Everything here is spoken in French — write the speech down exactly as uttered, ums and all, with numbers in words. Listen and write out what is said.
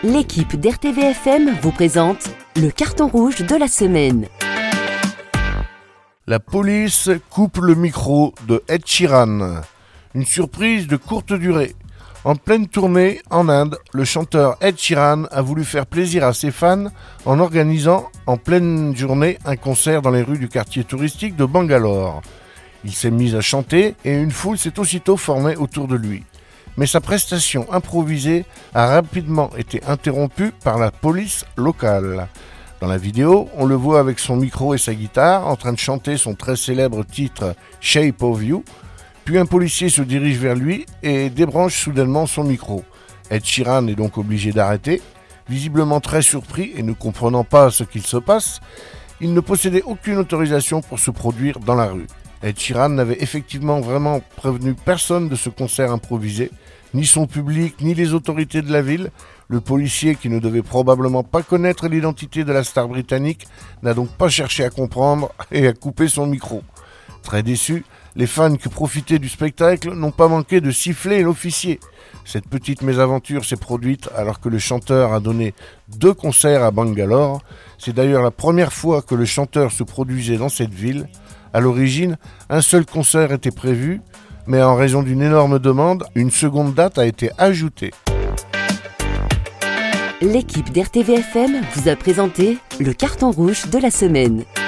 L'équipe d'R T V F M vous présente le carton rouge de la semaine. La police coupe le micro de Ed Sheeran. Une surprise de courte durée. En pleine tournée en Inde, le chanteur Ed Sheeran a voulu faire plaisir à ses fans en organisant en pleine journée un concert dans les rues du quartier touristique de Bangalore. Il s'est mis à chanter et une foule s'est aussitôt formée autour de lui. Mais sa prestation improvisée a rapidement été interrompue par la police locale. Dans la vidéo, on le voit avec son micro et sa guitare en train de chanter son très célèbre titre « Shape of You ». Puis un policier se dirige vers lui et débranche soudainement son micro. Ed Sheeran est donc obligé d'arrêter. Visiblement très surpris et ne comprenant pas ce qu'il se passe, il ne possédait aucune autorisation pour se produire dans la rue. Ed Sheeran n'avait effectivement vraiment prévenu personne de ce concert improvisé, ni son public, ni les autorités de la ville. Le policier, qui ne devait probablement pas connaître l'identité de la star britannique, n'a donc pas cherché à comprendre et a coupé son micro. Très déçus, les fans qui profitaient du spectacle n'ont pas manqué de siffler l'officier. Cette petite mésaventure s'est produite alors que le chanteur a donné deux concerts à Bangalore. C'est d'ailleurs la première fois que le chanteur se produisait dans cette ville. À l'origine, un seul concert était prévu, mais en raison d'une énorme demande, une seconde date a été ajoutée. L'équipe d'R T V F M vous a présenté le carton rouge de la semaine.